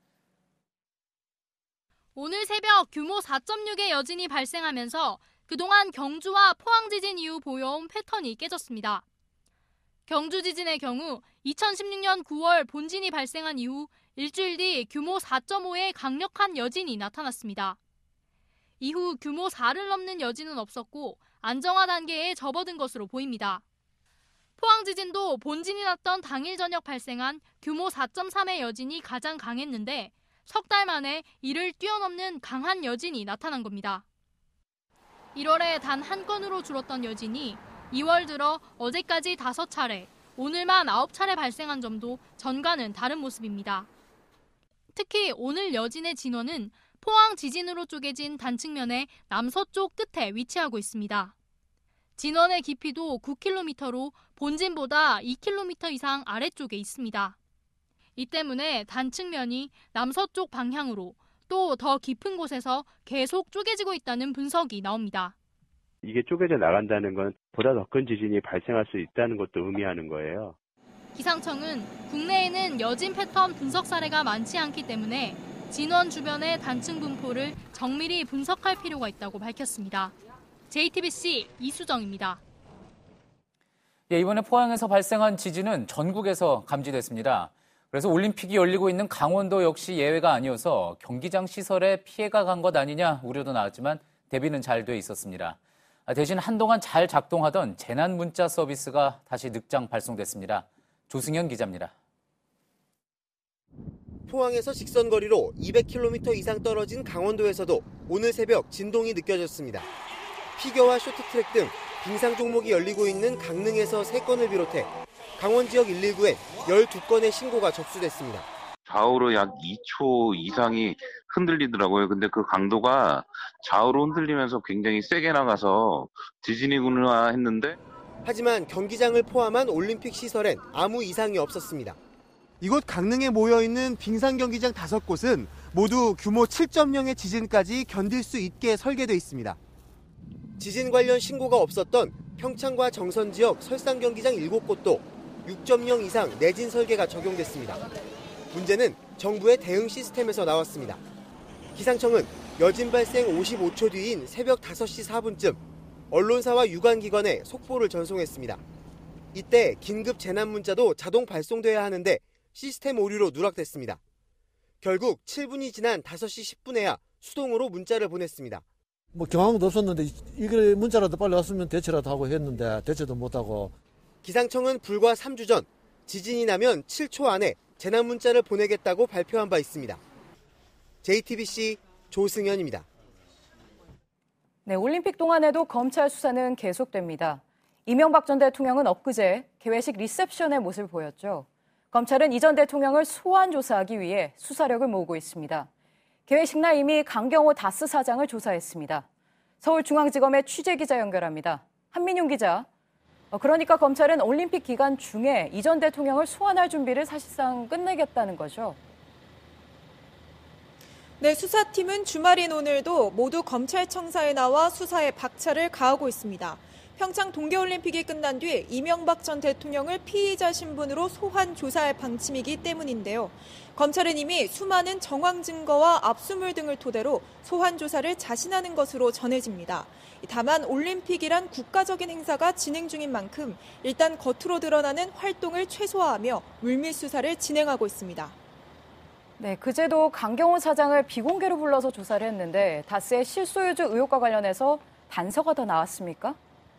오늘 새벽 규모 사 점 육의 여진이 발생하면서 그동안 경주와 포항 지진 이후 보여온 패턴이 깨졌습니다. 경주 지진의 경우 이천십육 년 구월 본진이 발생한 이후 일주일 뒤 규모 사 점 오의 강력한 여진이 나타났습니다. 이후 규모 사를 넘는 여진은 없었고 안정화 단계에 접어든 것으로 보입니다. 포항 지진도 본진이 났던 당일 저녁 발생한 규모 사 점 삼의 여진이 가장 강했는데 석 달 만에 이를 뛰어넘는 강한 여진이 나타난 겁니다. 일월에 단 한 건으로 줄었던 여진이 이월 들어 어제까지 다섯 차례, 오늘만 아홉 차례 발생한 점도 전과는 다른 모습입니다. 특히 오늘 여진의 진원은 포항 지진으로 쪼개진 단층면의 남서쪽 끝에 위치하고 있습니다. 진원의 깊이도 구 킬로미터로 본진보다 이 킬로미터 이상 아래쪽에 있습니다. 이 때문에 단층면이 남서쪽 방향으로 또 더 깊은 곳에서 계속 쪼개지고 있다는 분석이 나옵니다. 이게 쪼개져 나간다는 건 보다 더 큰 지진이 발생할 수 있다는 것도 의미하는 거예요. 기상청은 국내에는 여진 패턴 분석 사례가 많지 않기 때문에 진원 주변의 단층 분포를 정밀히 분석할 필요가 있다고 밝혔습니다. 제이티비씨 이수정입니다. 예, 이번에 포항에서 발생한 지진은 전국에서 감지됐습니다. 그래서 올림픽이 열리고 있는 강원도 역시 예외가 아니어서 경기장 시설에 피해가 간 것 아니냐 우려도 나왔지만 대비는 잘 돼 있었습니다. 대신 한동안 잘 작동하던 재난 문자 서비스가 다시 늑장 발송됐습니다. 조승현 기자입니다. 포항에서 직선거리로 이백 킬로미터 이상 떨어진 강원도에서도 오늘 새벽 진동이 느껴졌습니다. 피겨와 쇼트트랙 등 빙상 종목이 열리고 있는 강릉에서 세 건을 비롯해 강원 지역 일일구엔 열두 건의 신고가 접수됐습니다. 좌우로 약 이 초 이상이 흔들리더라고요. 근데 그 강도가 좌우로 흔들리면서 굉장히 세게 나가서 지진이구나 했는데 하지만 경기장을 포함한 올림픽 시설엔 아무 이상이 없었습니다. 이곳 강릉에 모여있는 빙상 경기장 다섯 곳은 모두 규모 칠 점 영의 지진까지 견딜 수 있게 설계돼 있습니다. 지진 관련 신고가 없었던 평창과 정선 지역 설상 경기장 일곱 곳도 육 점 영 이상 내진 설계가 적용됐습니다. 문제는 정부의 대응 시스템에서 나왔습니다. 기상청은 여진 발생 오십오 초 뒤인 새벽 다섯 시 사 분쯤 언론사와 유관기관에 속보를 전송했습니다. 이때 긴급 재난 문자도 자동 발송돼야 하는데 시스템 오류로 누락됐습니다. 결국 칠 분이 지난 다섯 시 십 분에야 수동으로 문자를 보냈습니다. 뭐 경황도 없었는데 이걸 문자라도 빨리 왔으면 대처라도 하고 했는데 대처도 못하고. 기상청은 불과 삼 주 전 지진이 나면 칠 초 안에 재난 문자를 보내겠다고 발표한 바 있습니다. 제이티비씨 조승현입니다. 네, 올림픽 동안에도 검찰 수사는 계속됩니다. 이명박 전 대통령은 엊그제 개회식 리셉션의 모습을 보였죠. 검찰은 이 전 대통령을 소환 조사하기 위해 수사력을 모으고 있습니다. 개회식 날 이미 강경호 다스 사장을 조사했습니다. 서울중앙지검의 취재기자 연결합니다. 한민용 기자. 그러니까 검찰은 올림픽 기간 중에 이 전 대통령을 소환할 준비를 사실상 끝내겠다는 거죠. 네, 수사팀은 주말인 오늘도 모두 검찰청사에 나와 수사에 박차를 가하고 있습니다. 평창 동계올림픽이 끝난 뒤 이명박 전 대통령을 피의자 신분으로 소환 조사할 방침이기 때문인데요. 검찰은 이미 수많은 정황 증거와 압수물 등을 토대로 소환 조사를 자신하는 것으로 전해집니다. 다만 올림픽이란 국가적인 행사가 진행 중인 만큼 일단 겉으로 드러나는 활동을 최소화하며 물밀 수사를 진행하고 있습니다. 네, 그제도 강경호 사장을 비공개로 불러서 조사를 했는데 다스의 실소유주 의혹과 관련해서 단서가 더 나왔습니까?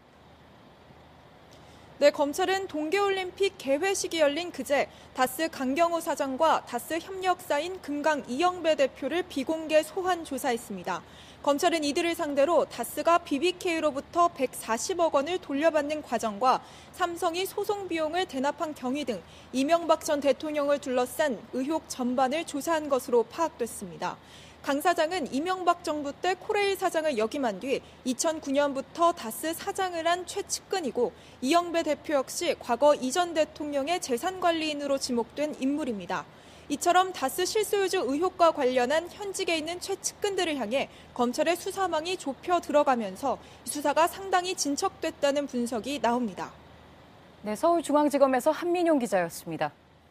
네, 검찰은 동계올림픽 개회식이 열린 그제 다스 강경호 사장과 다스 협력사인 금강 이영배 대표를 비공개 소환 조사했습니다. 검찰은 이들을 상대로 다스가 비비케이로부터 백사십억 원을 돌려받는 과정과 삼성이 소송 비용을 대납한 경위 등 이명박 전 대통령을 둘러싼 의혹 전반을 조사한 것으로 파악됐습니다. 강 사장은 이명박 정부 때 코레일 사장을 역임한 뒤 이천구 년부터 다스 사장을 한 최측근이고 이영배 대표 역시 과거 이 전 대통령의 재산관리인으로 지목된 인물입니다. 이처럼 다스 실소유주 의혹과 관련한 현직에 있는 최측근들을 향해 검찰의 수사망이 좁혀 들어가면서 수사가 상당히 진척됐다는 분석이 나옵니다. 네, 서울중앙지검에서 한민용 기자였습니다.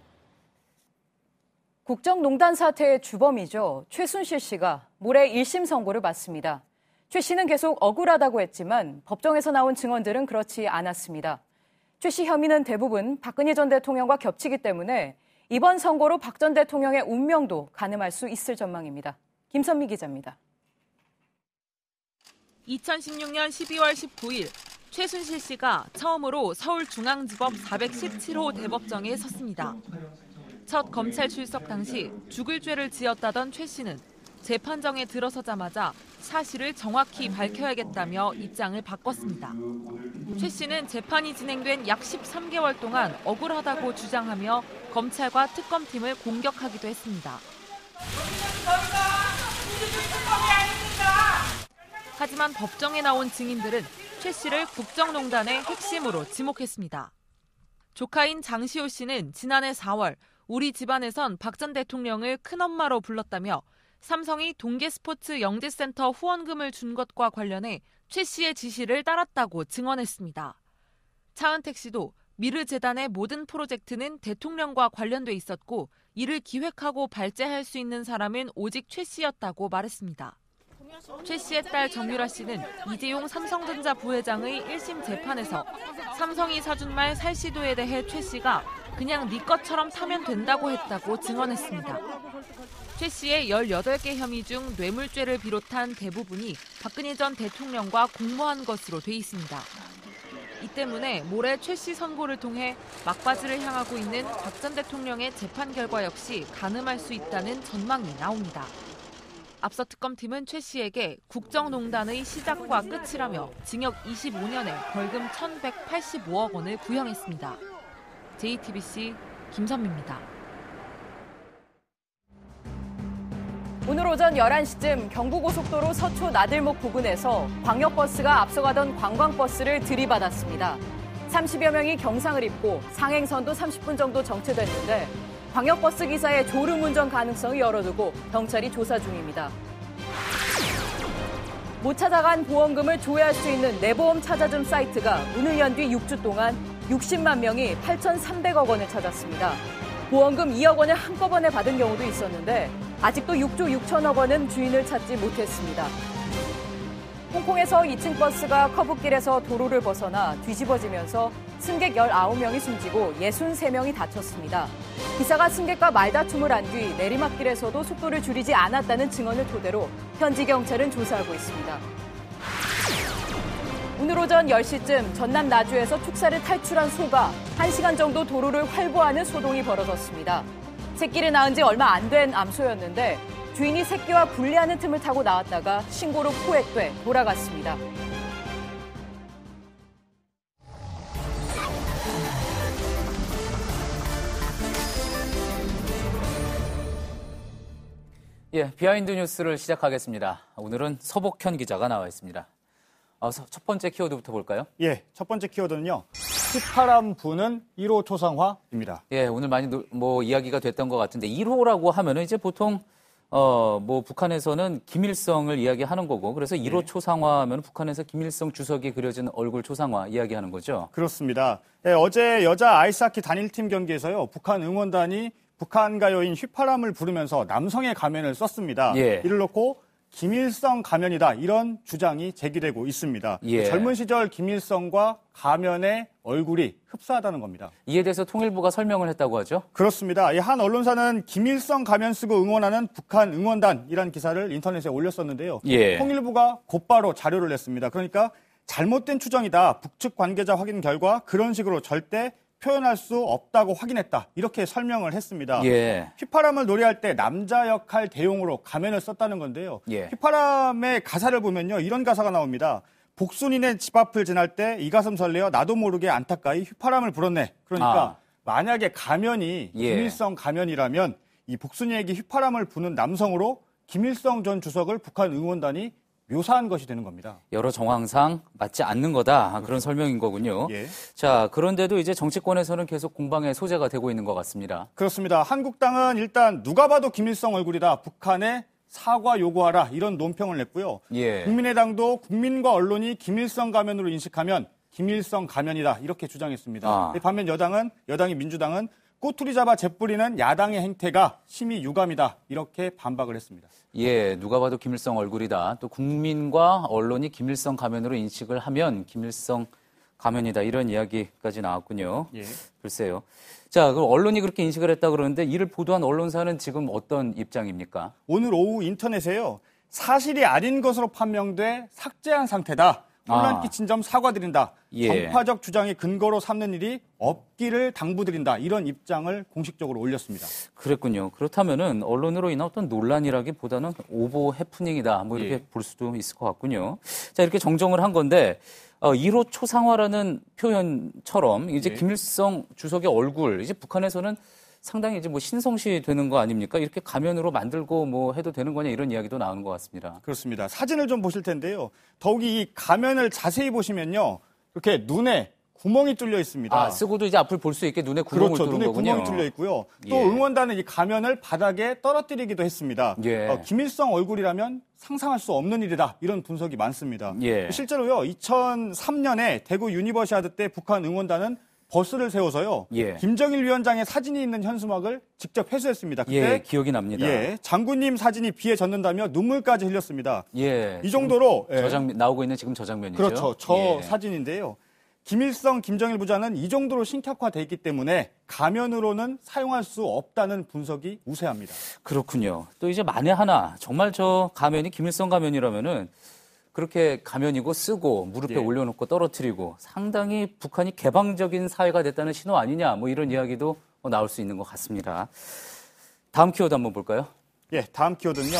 국정농단 사태의 주범이죠. 최순실 씨가 모레 일 심 선고를 받습니다. 최 씨는 계속 억울하다고 했지만 법정에서 나온 증언들은 그렇지 않았습니다. 최 씨 혐의는 대부분 박근혜 전 대통령과 겹치기 때문에 이번 선고로 박 전 대통령의 운명도 가늠할 수 있을 전망입니다. 김선미 기자입니다. 이천십육 년 십이월 십구일 최순실 씨가 처음으로 서울중앙지법 사백십칠 호 대법정에 섰습니다. 첫 검찰 출석 당시 죽을 죄를 지었다던 최 씨는 재판정에 들어서자마자 사실을 정확히 밝혀야겠다며 입장을 바꿨습니다. 최 씨는 재판이 진행된 약 십삼 개월 동안 억울하다고 주장하며 검찰과 특검팀을 공격하기도 했습니다. 하지만 법정에 나온 증인들은 최 씨를 국정농단의 핵심으로 지목했습니다. 조카인 장시호 씨는 지난해 사월 우리 집안에선 박 전 대통령을 큰엄마로 불렀다며 삼성이 동계스포츠 영재센터 후원금을 준 것과 관련해 최 씨의 지시를 따랐다고 증언했습니다. 차은택 씨도 미르재단의 모든 프로젝트는 대통령과 관련돼 있었고 이를 기획하고 발제할 수 있는 사람은 오직 최 씨였다고 말했습니다. 최 씨의 딸 정유라 씨는 이재용 삼성전자 부회장의 일 심 재판에서 삼성이 사준 말 살시도에 대해 최 씨가 그냥 네 것처럼 사면 된다고 했다고 증언했습니다. 최 씨의 열여덟 개 혐의 중 뇌물죄를 비롯한 대부분이 박근혜 전 대통령과 공모한 것으로 돼 있습니다. 이 때문에 모레 최 씨 선고를 통해 막바지를 향하고 있는 박 전 대통령의 재판 결과 역시 가늠할 수 있다는 전망이 나옵니다. 앞서 특검팀은 최 씨에게 국정농단의 시작과 끝이라며 징역 이십오 년에 벌금 천백팔십오억 원을 부형했습니다. 제이티비씨 김선미입니다. 오늘 오전 열한 시쯤 경부고속도로 서초 나들목 부근에서 광역버스가 앞서가던 관광버스를 들이받았습니다. 삼십여 명이 경상을 입고 상행선도 삼십 분 정도 정체됐는데 광역버스 기사의 졸음운전 가능성을 열어두고 경찰이 조사 중입니다. 못 찾아간 보험금을 조회할 수 있는 내보험 찾아줌 사이트가 문을 연 뒤 육 주 동안 육십만 명이 팔천삼백억 원을 찾았습니다. 보험금 이억 원을 한꺼번에 받은 경우도 있었는데 아직도 육조 육천억 원은 주인을 찾지 못했습니다. 홍콩에서 이 층 버스가 커브길에서 도로를 벗어나 뒤집어지면서 승객 열아홉 명이 숨지고 육십삼 명이 다쳤습니다. 기사가 승객과 말다툼을 한 뒤 내리막길에서도 속도를 줄이지 않았다는 증언을 토대로 현지 경찰은 조사하고 있습니다. 오늘 오전 열 시쯤 전남 나주에서 축사를 탈출한 소가 한 시간 정도 도로를 활보하는 소동이 벌어졌습니다. 새끼를 낳은 지 얼마 안 된 암소였는데 주인이 새끼와 분리하는 틈을 타고 나왔다가 신고로 포획돼 돌아갔습니다. 예, 비하인드 뉴스를 시작하겠습니다. 오늘은 서복현 기자가 나와 있습니다. 어, 첫 번째 키워드부터 볼까요? 예, 첫 번째 키워드는요. 휘파람 부는 일 호 초상화입니다. 예, 오늘 많이 뭐 이야기가 됐던 것 같은데 일 호라고 하면은 이제 보통 어, 뭐 북한에서는 김일성을 이야기하는 거고 그래서 일 호 예. 초상화하면 북한에서 김일성 주석이 그려진 얼굴 초상화 이야기하는 거죠. 그렇습니다. 예, 어제 여자 아이스하키 단일팀 경기에서요. 북한 응원단이 북한 가요인 휘파람을 부르면서 남성의 가면을 썼습니다. 예. 이를 놓고 김일성 가면이다 이런 주장이 제기되고 있습니다. 예. 젊은 시절 김일성과 가면의 얼굴이 흡사하다는 겁니다. 이에 대해서 통일부가 설명을 했다고 하죠? 그렇습니다. 한 언론사는 김일성 가면 쓰고 응원하는 북한 응원단이라는 기사를 인터넷에 올렸었는데요. 예. 통일부가 곧바로 자료를 냈습니다. 그러니까 잘못된 추정이다. 북측 관계자 확인 결과 그런 식으로 절대 표현할 수 없다고 확인했다. 이렇게 설명을 했습니다. 예. 휘파람을 노래할 때 남자 역할 대용으로 가면을 썼다는 건데요. 예. 휘파람의 가사를 보면요. 이런 가사가 나옵니다. 복순이네 집 앞을 지날 때 이 가슴 설레어 나도 모르게 안타까이 휘파람을 불었네. 그러니까 아. 만약에 가면이 예. 김일성 가면이라면 이 복순이에게 휘파람을 부는 남성으로 김일성 전 주석을 북한 응원단이 묘사한 것이 되는 겁니다. 여러 정황상 맞지 않는 거다. 그렇죠. 그런 설명인 거군요. 예. 자, 그런데도 이제 정치권에서는 계속 공방의 소재가 되고 있는 것 같습니다. 그렇습니다. 한국당은 일단 누가 봐도 김일성 얼굴이다. 북한에 사과 요구하라. 이런 논평을 냈고요. 예. 국민의당도 국민과 언론이 김일성 가면으로 인식하면 김일성 가면이다. 이렇게 주장했습니다. 아. 반면 여당은 여당이 민주당은 꼬투리 잡아 재뿌리는 야당의 행태가 심히 유감이다. 이렇게 반박을 했습니다. 예, 누가 봐도 김일성 얼굴이다. 또 국민과 언론이 김일성 가면으로 인식을 하면 김일성 가면이다. 이런 이야기까지 나왔군요. 예. 글쎄요. 자, 그럼 언론이 그렇게 인식을 했다 그러는데 이를 보도한 언론사는 지금 어떤 입장입니까? 오늘 오후 인터넷에요. 사실이 아닌 것으로 판명돼 삭제한 상태다. 혼란 끼친 점 사과드린다. 예. 정파적 주장의 근거로 삼는 일이 없기를 당부드린다. 이런 입장을 공식적으로 올렸습니다. 그랬군요. 그렇다면은 언론으로 인한 어떤 논란이라기보다는 오보 해프닝이다. 뭐 이렇게 예. 볼 수도 있을 것 같군요. 자, 이렇게 정정을 한 건데 어, 일 호 초상화라는 표현처럼 이제 예. 김일성 주석의 얼굴 이제 북한에서는 상당히 이제 뭐 신성시 되는 거 아닙니까? 이렇게 가면으로 만들고 뭐 해도 되는 거냐 이런 이야기도 나오는 것 같습니다. 그렇습니다. 사진을 좀 보실 텐데요. 더욱이 이 가면을 자세히 보시면요. 이렇게 눈에 구멍이 뚫려 있습니다. 아, 쓰고도 이제 앞을 볼 수 있게 눈에 구멍을 그렇죠. 뚫는 눈에 거군요. 구멍이 뚫려 있고요. 또 예. 응원단은 이 가면을 바닥에 떨어뜨리기도 했습니다. 예. 어, 김일성 얼굴이라면 상상할 수 없는 일이다. 이런 분석이 많습니다. 예. 실제로요. 이천삼 년에 대구 유니버시아드 때 북한 응원단은 버스를 세워서요. 예. 김정일 위원장의 사진이 있는 현수막을 직접 회수했습니다. 그때 예, 기억이 납니다. 예, 장군님 사진이 비에 젖는다며 눈물까지 흘렸습니다. 예, 이 정도로 저 장면 나오고 있는 지금 저 장면이죠. 그렇죠. 저 예. 사진인데요. 김일성, 김정일 부자는 이 정도로 신격화돼 있기 때문에 가면으로는 사용할 수 없다는 분석이 우세합니다. 그렇군요. 또 이제 만에 하나 정말 저 가면이 김일성 가면이라면은 그렇게 가면이고 쓰고 무릎에 예. 올려놓고 떨어뜨리고 상당히 북한이 개방적인 사회가 됐다는 신호 아니냐 뭐 이런 이야기도 나올 수 있는 것 같습니다. 다음 키워드 한번 볼까요? 예, 다음 키워드는요.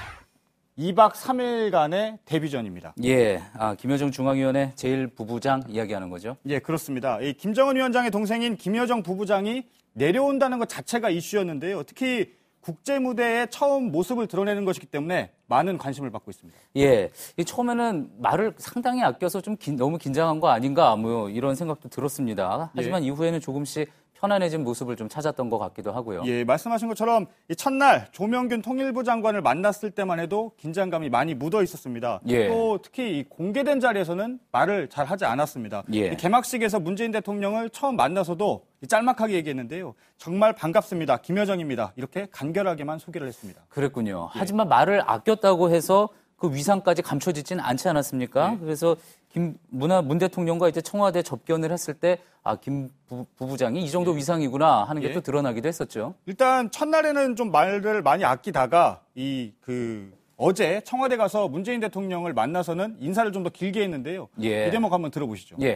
이 박 삼 일간의 데뷔전입니다. 예, 아, 김여정 중앙위원회 제일 부부장 이야기하는 거죠? 예, 그렇습니다. 이 김정은 위원장의 동생인 김여정 부부장이 내려온다는 것 자체가 이슈였는데요. 특히 국제 무대에 처음 모습을 드러내는 것이기 때문에 많은 관심을 받고 있습니다. 예, 처음에는 말을 상당히 아껴서 좀 긴, 너무 긴장한 거 아닌가 뭐 이런 생각도 들었습니다. 하지만 예. 이후에는 조금씩 편안해진 모습을 좀 찾았던 것 같기도 하고요. 예, 말씀하신 것처럼 이 첫날 조명균 통일부 장관을 만났을 때만 해도 긴장감이 많이 묻어 있었습니다. 예. 또 특히 이 공개된 자리에서는 말을 잘 하지 않았습니다. 예. 개막식에서 문재인 대통령을 처음 만나서도 짤막하게 얘기했는데요. 정말 반갑습니다. 김여정입니다. 이렇게 간결하게만 소개를 했습니다. 그랬군요. 예. 하지만 말을 아꼈다고 해서 그 위상까지 감춰지지는 않지 않았습니까? 예. 그래서 김 문화 문 대통령과 이제 청와대 접견을 했을 때 아, 김 부, 부부장이 이 정도 위상이구나 하는 게 또 예. 드러나기도 했었죠. 일단 첫날에는 좀 말을 많이 아끼다가 이 그 어제 청와대 가서 문재인 대통령을 만나서는 인사를 좀 더 길게 했는데요. 예. 이 대목 한번 들어보시죠. 예.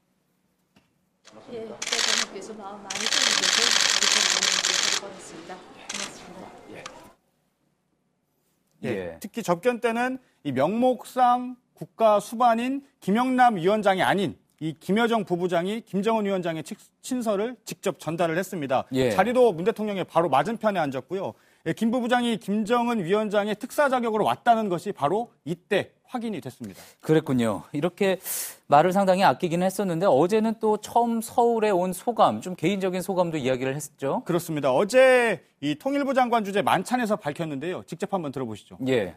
예, 대통령께서 마음 많이 챙겨주셔서 대통령님께 뻔했습니다. 고맙습니다. 예. 예. 특히 접견 때는 이 명목상 국가 수반인 김영남 위원장이 아닌 이 김여정 부부장이 김정은 위원장의 친서를 직접 전달을 했습니다. 예. 자리도 문 대통령의 바로 맞은편에 앉았고요. 예, 김 부부장이 김정은 위원장의 특사 자격으로 왔다는 것이 바로 이때 확인이 됐습니다. 그랬군요. 이렇게 말을 상당히 아끼기는 했었는데 어제는 또 처음 서울에 온 소감, 좀 개인적인 소감도 이야기를 했었죠. 그렇습니다. 어제 이 통일부 장관 주재 만찬에서 밝혔는데요. 직접 한번 들어보시죠. 예.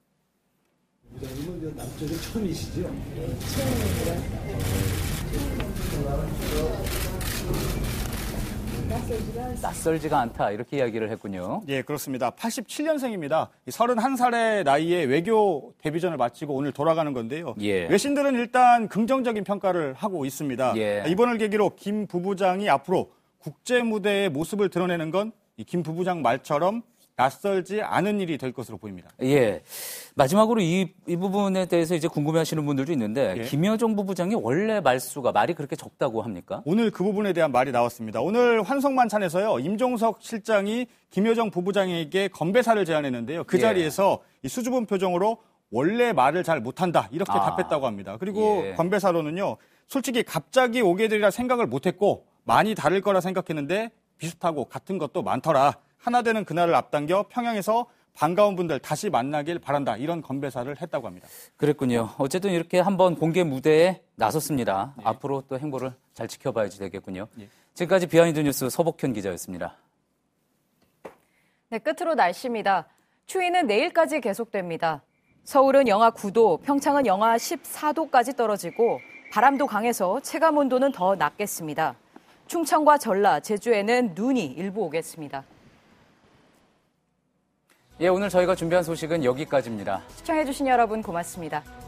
부장님은 남쪽에 처음이시죠? 네, 처음입니다. 낯설지가 않다 이렇게 이야기를 했군요. 예, 그렇습니다. 팔십칠 년생입니다. 서른한 살의 나이에 외교 데뷔전을 마치고 오늘 돌아가는 건데요. 예. 외신들은 일단 긍정적인 평가를 하고 있습니다. 예. 이번을 계기로 김 부부장이 앞으로 국제 무대의 모습을 드러내는 건 이 김 부부장 말처럼 낯설지 않은 일이 될 것으로 보입니다. 예. 마지막으로 이, 이 부분에 대해서 이제 궁금해하시는 분들도 있는데 예. 김여정 부부장이 원래 말수가 말이 그렇게 적다고 합니까? 오늘 그 부분에 대한 말이 나왔습니다. 오늘 환송만찬에서요. 임종석 실장이 김여정 부부장에게 건배사를 제안했는데요. 그 예. 자리에서 이 수줍은 표정으로 원래 말을 잘 못한다 이렇게 아. 답했다고 합니다. 그리고 예. 건배사로는요. 솔직히 갑자기 오게 되리라 생각을 못했고 많이 다를 거라 생각했는데 비슷하고 같은 것도 많더라. 하나 되는 그날을 앞당겨 평양에서 반가운 분들 다시 만나길 바란다. 이런 건배사를 했다고 합니다. 그랬군요. 어쨌든 이렇게 한번 공개 무대에 나섰습니다. 예. 앞으로 또 행보를 잘 지켜봐야지 되겠군요. 예. 지금까지 비하인드 뉴스 서복현 기자였습니다. 네, 끝으로 날씨입니다. 추위는 내일까지 계속됩니다. 서울은 영하 구 도, 평창은 영하 십사 도까지 떨어지고 바람도 강해서 체감 온도는 더 낮겠습니다. 충청과 전라, 제주에는 눈이 일부 오겠습니다. 예, 오늘 저희가 준비한 소식은 여기까지입니다. 시청해주신 여러분 고맙습니다.